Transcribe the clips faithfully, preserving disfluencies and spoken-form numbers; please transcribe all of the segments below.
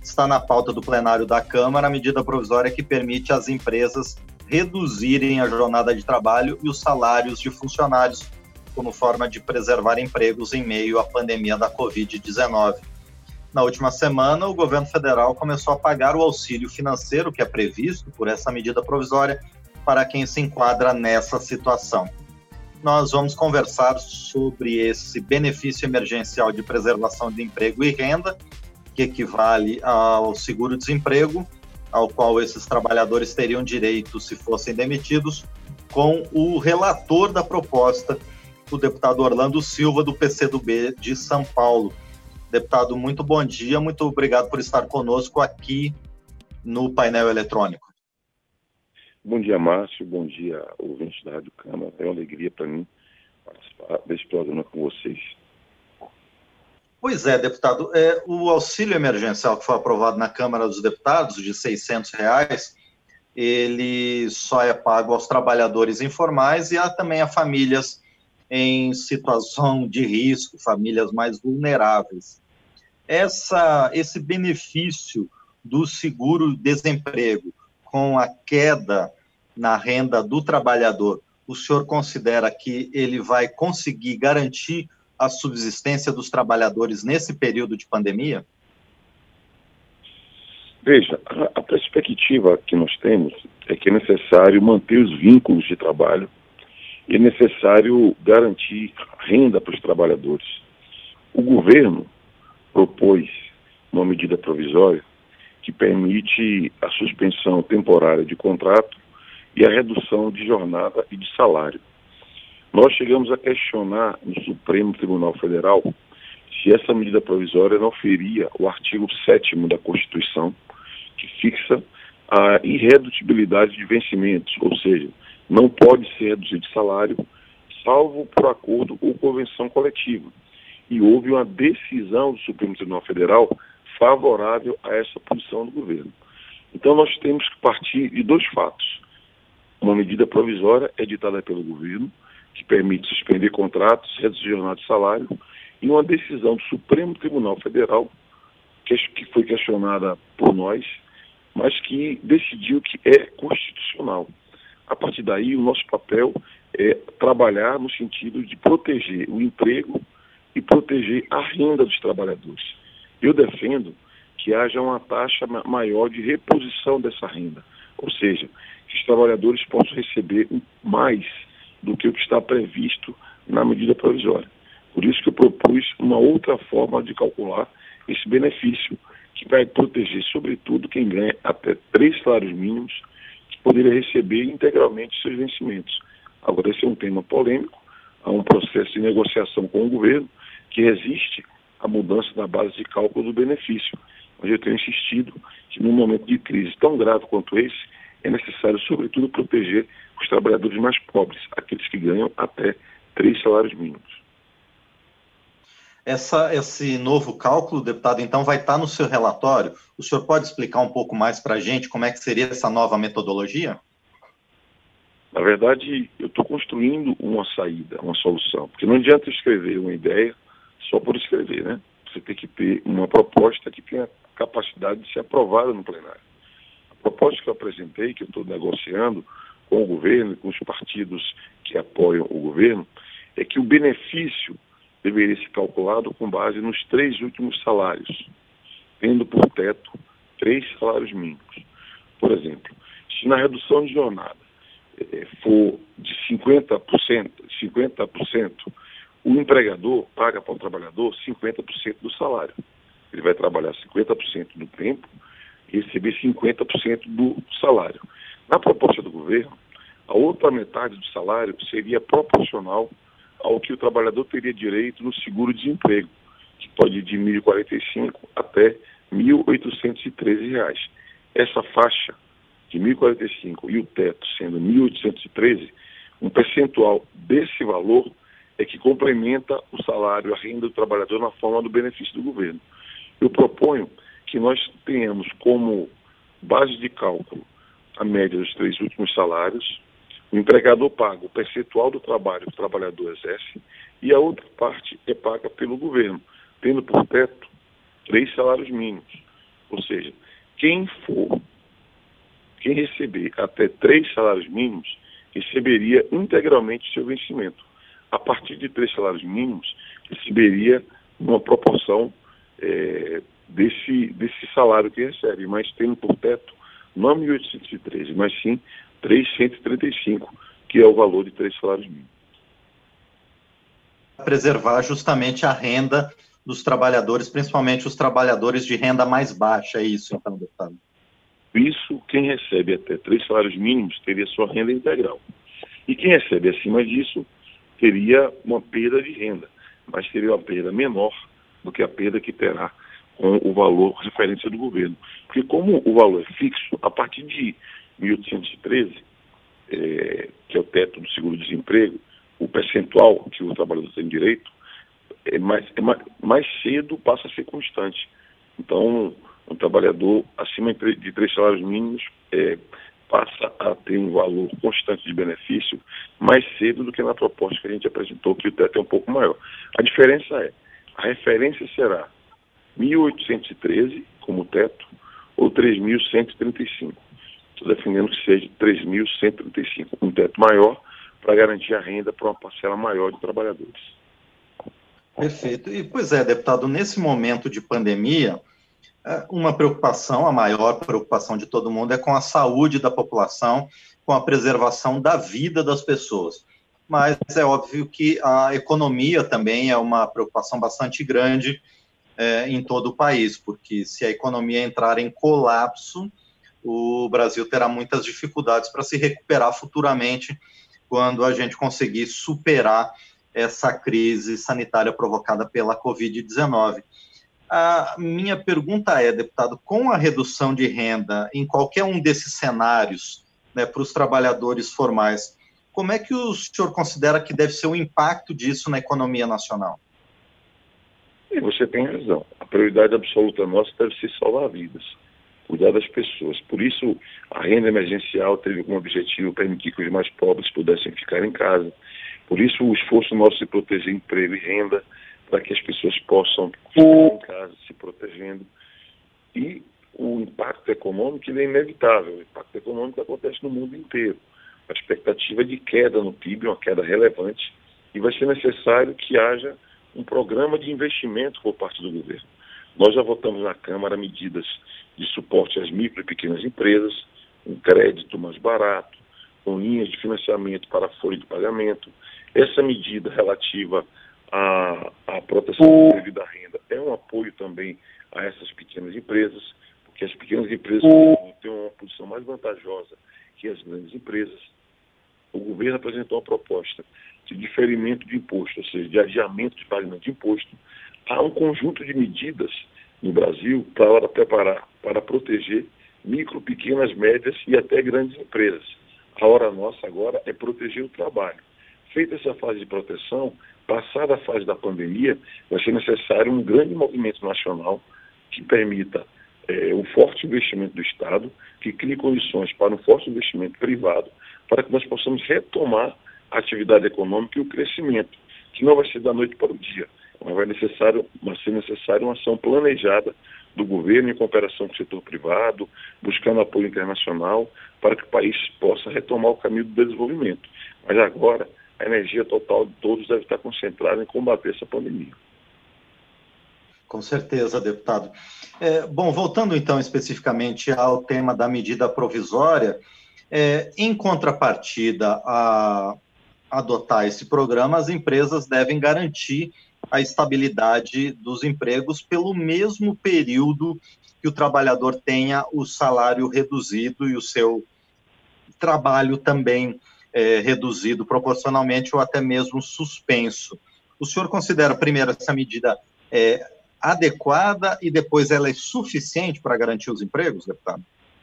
está na pauta do plenário da Câmara a medida provisória que permite às empresas reduzirem a jornada de trabalho e os salários de funcionários, como forma de preservar empregos em meio à pandemia da covid dezenove. Na última semana, o governo federal começou a pagar o auxílio financeiro que é previsto por essa medida provisória para quem se enquadra nessa situação. Nós vamos conversar sobre esse benefício emergencial de preservação de emprego e renda, que equivale ao seguro-desemprego, ao qual esses trabalhadores teriam direito se fossem demitidos, com o relator da proposta, o deputado Orlando Silva, do P C do B de São Paulo. Deputado, muito bom dia, muito obrigado por estar conosco aqui no painel eletrônico. Bom dia, Márcio, bom dia, ouvintes da Rádio Câmara. É uma alegria para mim participar desse programa com vocês. Pois é, deputado, é, o auxílio emergencial que foi aprovado na Câmara dos Deputados, de seiscentos reais, ele só é pago aos trabalhadores informais e há também a famílias em situação de risco, famílias mais vulneráveis. Essa, esse benefício do seguro-desemprego, com a queda na renda do trabalhador, o senhor considera que ele vai conseguir garantir a subsistência dos trabalhadores nesse período de pandemia? Veja, a, a perspectiva que nós temos é que é necessário manter os vínculos de trabalho e é necessário garantir renda para os trabalhadores. O governo propôs uma medida provisória que permite a suspensão temporária de contrato e a redução de jornada e de salário. Nós chegamos a questionar no Supremo Tribunal Federal se essa medida provisória não feria o artigo sétimo da Constituição, que fixa a irredutibilidade de vencimentos, ou seja, não pode ser reduzido de salário, salvo por acordo ou convenção coletiva. E houve uma decisão do Supremo Tribunal Federal favorável a essa posição do governo. Então nós temos que partir de dois fatos. Uma medida provisória editada pelo governo, que permite suspender contratos, reduzir jornada de salário, e uma decisão do Supremo Tribunal Federal, que foi questionada por nós, mas que decidiu que é constitucional. A partir daí, o nosso papel é trabalhar no sentido de proteger o emprego e proteger a renda dos trabalhadores. Eu defendo que haja uma taxa maior de reposição dessa renda, ou seja, que os trabalhadores possam receber mais do que o que está previsto na medida provisória. Por isso que eu propus uma outra forma de calcular esse benefício, que vai proteger, sobretudo, quem ganha até três salários mínimos, que poderia receber integralmente seus vencimentos. Agora, esse é um tema polêmico, há um processo de negociação com o governo que resiste à mudança da base de cálculo do benefício. Mas eu tenho insistido que, num momento de crise tão grave quanto esse, é necessário, sobretudo, proteger os trabalhadores mais pobres, aqueles que ganham até três salários mínimos. Essa, esse novo cálculo, deputado, então vai estar no seu relatório. O senhor pode explicar um pouco mais para a gente como é que seria essa nova metodologia? Na verdade, eu estou construindo uma saída, uma solução, porque não adianta escrever uma ideia só por escrever, né? Você tem que ter uma proposta que tenha capacidade de ser aprovada no plenário. A proposta que eu apresentei, que eu estou negociando com o governo e com os partidos que apoiam o governo, é que o benefício deveria ser calculado com base nos três últimos salários, tendo por teto três salários mínimos. Por exemplo, se na redução de jornada eh, for de cinquenta por cento, cinquenta por cento, o empregador paga para o trabalhador cinquenta por cento do salário. Ele vai trabalhar cinquenta por cento do tempo e receber cinquenta por cento do salário. Na proposta do governo, a outra metade do salário seria proporcional ao que o trabalhador teria direito no seguro-desemprego, que pode ir de mil e quarenta e cinco reais até mil oitocentos e treze reais. Essa faixa de mil e quarenta e cinco e o teto sendo mil oitocentos e treze, um percentual desse valor é que complementa o salário, a renda do trabalhador na forma do benefício do governo. Eu proponho que nós tenhamos como base de cálculo a média dos três últimos salários, o empregador paga o percentual do trabalho que o trabalhador exerce e a outra parte é paga pelo governo, tendo por teto três salários mínimos. Ou seja, quem for, quem receber até três salários mínimos, receberia integralmente seu vencimento. A partir de três salários mínimos, receberia uma proporção é, desse, desse salário que recebe, mas tendo por teto não mil oitocentos e treze, mas sim trezentos e trinta e cinco, que é o valor de três salários mínimos. Preservar justamente a renda dos trabalhadores, principalmente os trabalhadores de renda mais baixa, é isso então, deputado? Isso, quem recebe até três salários mínimos teria sua renda integral. E quem recebe acima disso teria uma perda de renda, mas teria uma perda menor do que a perda que terá com o valor referência do governo. Porque como o valor é fixo, a partir de mil oitocentos e treze, é, que é o teto do seguro-desemprego, o percentual que o trabalhador tem direito, é mais, é mais, mais cedo passa a ser constante. Então, um trabalhador acima de três salários mínimos é, passa a ter um valor constante de benefício mais cedo do que na proposta que a gente apresentou, que o teto é um pouco maior. A diferença é, a referência será mil oitocentos e treze como teto ou três mil cento e trinta e cinco. Estou defendendo que seja três mil cento e trinta e cinco, um teto maior para garantir a renda para uma parcela maior de trabalhadores. Perfeito. E, pois é, deputado, nesse momento de pandemia, uma preocupação, a maior preocupação de todo mundo é com a saúde da população, com a preservação da vida das pessoas. Mas é óbvio que a economia também é uma preocupação bastante grande é, em todo o país, porque se a economia entrar em colapso, o Brasil terá muitas dificuldades para se recuperar futuramente quando a gente conseguir superar essa crise sanitária provocada pela covid dezenove. A minha pergunta é, deputado, com a redução de renda em qualquer um desses cenários, né, para os trabalhadores formais, como é que o senhor considera que deve ser o impacto disso na economia nacional? E você tem razão. A prioridade absoluta nossa deve ser salvar vidas, cuidar das pessoas. Por isso, a renda emergencial teve como objetivo permitir que os mais pobres pudessem ficar em casa. Por isso, o esforço nosso de proteger emprego e renda, para que as pessoas possam ficar em casa se protegendo. E o impacto econômico ele é inevitável. O impacto econômico acontece no mundo inteiro. A expectativa é de queda no P I B, uma queda relevante, e vai ser necessário que haja um programa de investimento por parte do governo. Nós já votamos na Câmara medidas de suporte às micro e pequenas empresas, um crédito mais barato, com linhas de financiamento para folha de pagamento. Essa medida relativa à, à proteção do emprego e da renda é um apoio também a essas pequenas empresas, porque as pequenas empresas têm uma posição mais vantajosa que as grandes empresas. O governo apresentou uma proposta de diferimento de imposto, ou seja, de adiamento de pagamento de imposto. Há um conjunto de medidas no Brasil para preparar, para proteger micro, pequenas, médias e até grandes empresas. A hora nossa agora é proteger o trabalho. Feita essa fase de proteção, passada a fase da pandemia, vai ser necessário um grande movimento nacional que permita é, um forte investimento do Estado, que crie condições para um forte investimento privado, para que nós possamos retomar a atividade econômica e o crescimento, que não vai ser da noite para o dia, mas vai, necessário, vai ser necessário uma ação planejada do governo em cooperação com o setor privado, buscando apoio internacional, para que o país possa retomar o caminho do desenvolvimento. Mas agora, a energia total de todos deve estar concentrada em combater essa pandemia. Com certeza, deputado. É, bom, voltando então especificamente ao tema da medida provisória, é, em contrapartida a adotar esse programa, as empresas devem garantir a estabilidade dos empregos pelo mesmo período que o trabalhador tenha o salário reduzido e o seu trabalho também é, reduzido proporcionalmente ou até mesmo suspenso. O senhor considera, primeiro, essa medida é, adequada e depois ela é suficiente para garantir os empregos, deputado?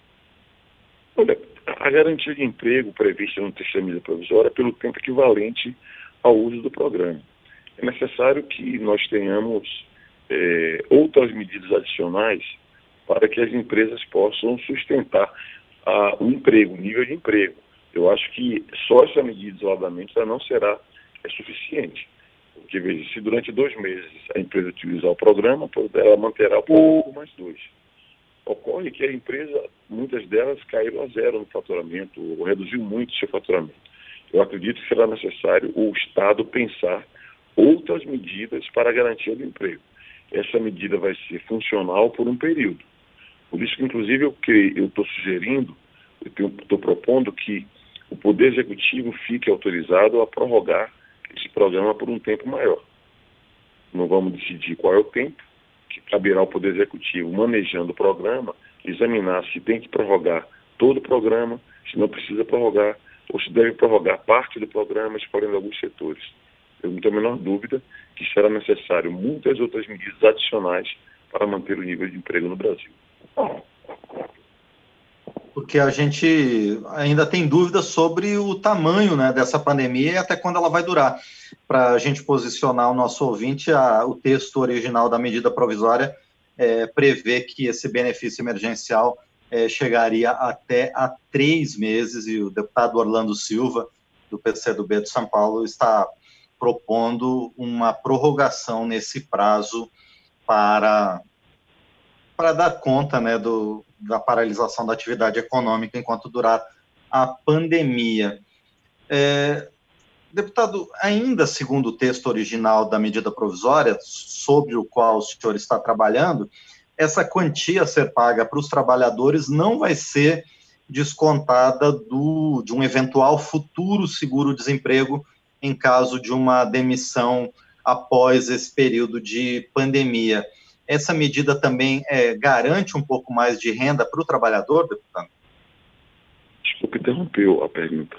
Olha, a garantia de emprego prevista no texto da medida provisória é pelo tempo equivalente ao uso do programa. É necessário que nós tenhamos é, outras medidas adicionais para que as empresas possam sustentar a, o emprego, o nível de emprego. Eu acho que só essa medida isoladamente já não será é, suficiente. Porque, veja, se durante dois meses a empresa utilizar o programa, ela manterá o programa por mais dois. Ocorre que a empresa, muitas delas caíram a zero no faturamento, ou reduziu muito o seu faturamento. Eu acredito que será necessário o Estado pensar outras medidas para a garantia do emprego. Essa medida vai ser funcional por um período. Por isso que, inclusive, eu estou sugerindo, eu estou propondo que o Poder Executivo fique autorizado a prorrogar esse programa por um tempo maior. Não vamos decidir qual é o tempo, que caberá ao Poder Executivo, manejando o programa, examinar se tem que prorrogar todo o programa, se não precisa prorrogar, ou se deve prorrogar parte do programa, escolhendo alguns setores. Eu não tenho a menor dúvida que será necessário muitas outras medidas adicionais para manter o nível de emprego no Brasil. Porque a gente ainda tem dúvidas sobre o tamanho, né, dessa pandemia e até quando ela vai durar. Para a gente posicionar o nosso ouvinte, a, o texto original da medida provisória é, prevê que esse benefício emergencial é, chegaria até a três meses, e o deputado Orlando Silva, do P C do B de São Paulo, está propondo uma prorrogação nesse prazo para, para dar conta, né, do, da paralisação da atividade econômica enquanto durar a pandemia. É, deputado, ainda segundo o texto original da medida provisória, sobre o qual o senhor está trabalhando, essa quantia a ser paga para os trabalhadores não vai ser descontada do, de um eventual futuro seguro-desemprego em caso de uma demissão após esse período de pandemia. Essa medida também é, garante um pouco mais de renda para o trabalhador, deputado? Desculpe, interrompeu a pergunta.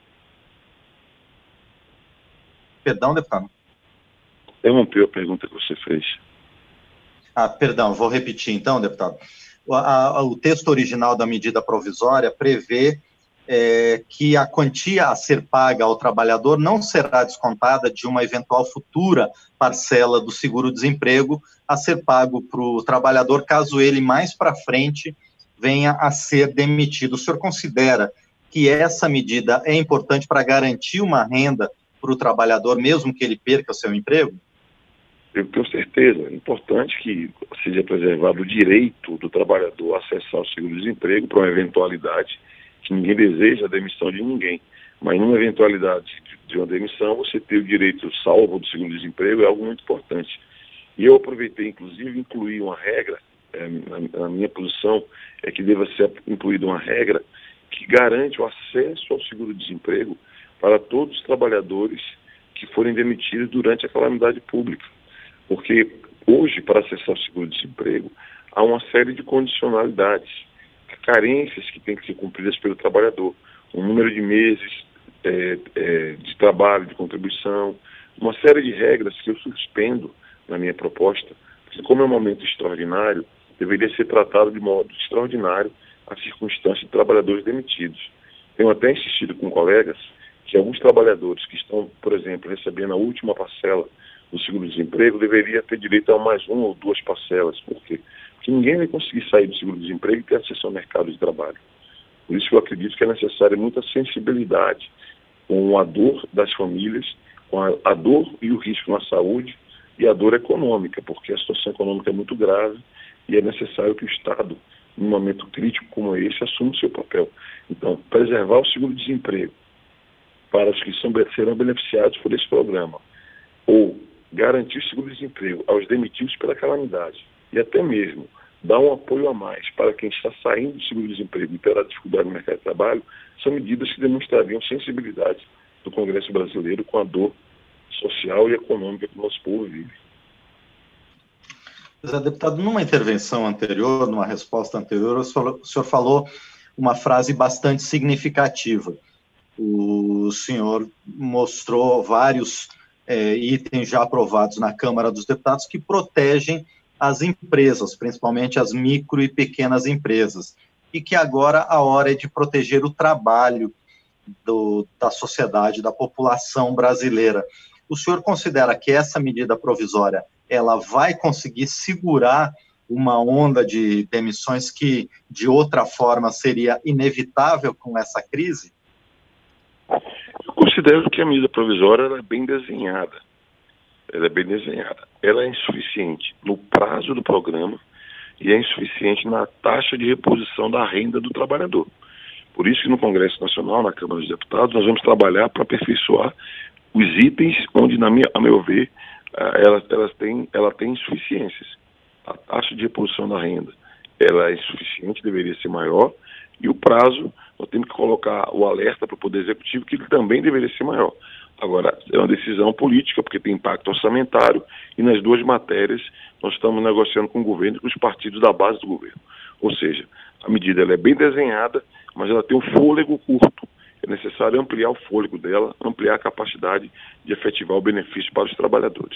Perdão, deputado? Interrompeu a pergunta que você fez. Ah, perdão, vou repetir então, deputado. O, a, o texto original da medida provisória prevê é, que a quantia a ser paga ao trabalhador não será descontada de uma eventual futura parcela do seguro-desemprego a ser pago para o trabalhador caso ele mais para frente venha a ser demitido. O senhor considera que essa medida é importante para garantir uma renda para o trabalhador, mesmo que ele perca o seu emprego? Eu tenho certeza. É importante que seja preservado o direito do trabalhador a acessar o seguro-desemprego para uma eventualidade, que ninguém deseja a demissão de ninguém. Mas numa eventualidade de uma demissão, você ter o direito salvo do seguro-desemprego é algo muito importante. E eu aproveitei, inclusive, incluir uma regra, é, na, na minha posição, é que deva ser incluída uma regra que garante o acesso ao seguro-desemprego para todos os trabalhadores que forem demitidos durante a calamidade pública. Porque hoje, para acessar o seguro-desemprego, há uma série de condicionalidades, carências que têm que ser cumpridas pelo trabalhador. Um número de meses é, é, de trabalho, de contribuição, uma série de regras que eu suspendo na minha proposta, porque como é um momento extraordinário, deveria ser tratado de modo extraordinário a circunstância de trabalhadores demitidos. Tenho até insistido com colegas que alguns trabalhadores que estão, por exemplo, recebendo a última parcela do seguro-desemprego deveria ter direito a mais uma ou duas parcelas. Por quê? Porque ninguém vai conseguir sair do seguro-desemprego e ter acesso ao mercado de trabalho. Por isso eu acredito que é necessária muita sensibilidade com a dor das famílias, com a, a dor e o risco na saúde e a dor econômica, porque a situação econômica é muito grave e é necessário que o Estado, num momento crítico como esse, assuma o seu papel. Então, preservar o seguro-desemprego para os que são, serão beneficiados por esse programa, ou garantir o seguro-desemprego aos demitidos pela calamidade, e até mesmo dar um apoio a mais para quem está saindo do seguro-desemprego e terá dificuldade no mercado de trabalho, são medidas que demonstrariam sensibilidade do Congresso brasileiro com a dor social e econômica que o nosso povo vive. Deputado, numa intervenção anterior, numa resposta anterior, o senhor, o senhor falou uma frase bastante significativa. O senhor mostrou vários é, itens já aprovados na Câmara dos Deputados que protegem as empresas, principalmente as micro e pequenas empresas, e que agora a hora é de proteger o trabalho do, da sociedade, da população brasileira. O senhor considera que essa medida provisória ela vai conseguir segurar uma onda de demissões que, de outra forma, seria inevitável com essa crise? Eu considero que a medida provisória ela é bem desenhada. Ela é bem desenhada. Ela é insuficiente no prazo do programa e é insuficiente na taxa de reposição da renda do trabalhador. Por isso que no Congresso Nacional, na Câmara dos Deputados, nós vamos trabalhar para aperfeiçoar os itens onde, na minha, a meu ver, elas, elas têm, ela tem insuficiências. A taxa de reposição da renda ela é insuficiente, deveria ser maior, e o prazo, nós temos que colocar o alerta para o Poder Executivo que ele também deveria ser maior. Agora, é uma decisão política, porque tem impacto orçamentário, e nas duas matérias nós estamos negociando com o governo e com os partidos da base do governo. Ou seja, a medida ela é bem desenhada, mas ela tem um fôlego curto. É necessário ampliar o fôlego dela, ampliar a capacidade de efetivar o benefício para os trabalhadores.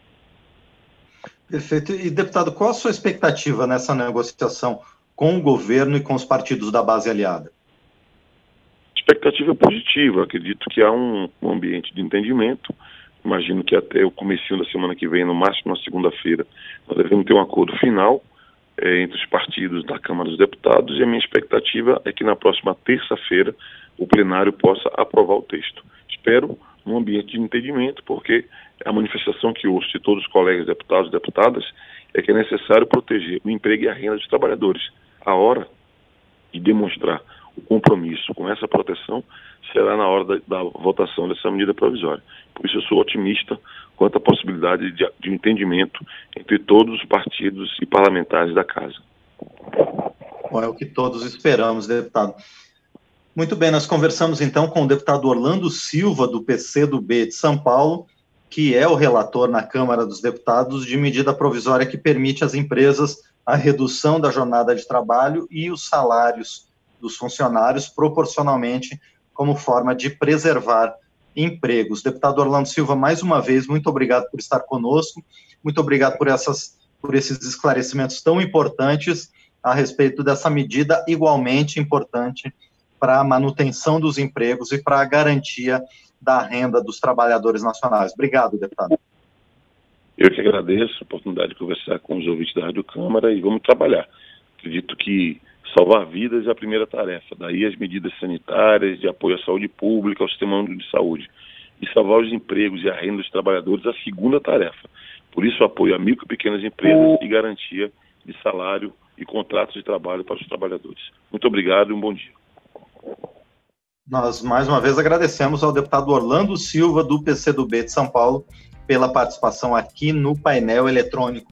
Perfeito. E, deputado, qual a sua expectativa nessa negociação com o governo e com os partidos da base aliada? Expectativa positiva, acredito que há um, um ambiente de entendimento, imagino que até o comecinho da semana que vem, no máximo na segunda-feira, nós devemos ter um acordo final é, entre os partidos da Câmara dos Deputados, e a minha expectativa é que na próxima terça-feira o plenário possa aprovar o texto. Espero num ambiente de entendimento, porque a manifestação que ouço de todos os colegas deputados e deputadas é que é necessário proteger o emprego e a renda dos trabalhadores. A hora de demonstrar o compromisso com essa proteção será na hora da, da votação dessa medida provisória. Por isso eu sou otimista quanto à possibilidade de, de um entendimento entre todos os partidos e parlamentares da Casa. Bom, é o que todos esperamos, deputado. Muito bem, nós conversamos então com o deputado Orlando Silva, do P C do B de São Paulo, que é o relator na Câmara dos Deputados de medida provisória que permite às empresas a redução da jornada de trabalho e os salários dos funcionários proporcionalmente, como forma de preservar empregos. Deputado Orlando Silva, mais uma vez, muito obrigado por estar conosco, muito obrigado por, essas, por esses esclarecimentos tão importantes a respeito dessa medida igualmente importante para a manutenção dos empregos e para a garantia da renda dos trabalhadores nacionais. Obrigado, deputado. Eu que agradeço a oportunidade de conversar com os ouvintes da Rádio Câmara e vamos trabalhar. Acredito que salvar vidas é a primeira tarefa, daí as medidas sanitárias, de apoio à saúde pública, ao sistema único de saúde. E salvar os empregos e a renda dos trabalhadores é a segunda tarefa. Por isso, apoio a micro e pequenas empresas e garantia de salário e contratos de trabalho para os trabalhadores. Muito obrigado e um bom dia. Nós, mais uma vez, agradecemos ao deputado Orlando Silva, do P C do B de São Paulo, pela participação aqui no painel eletrônico.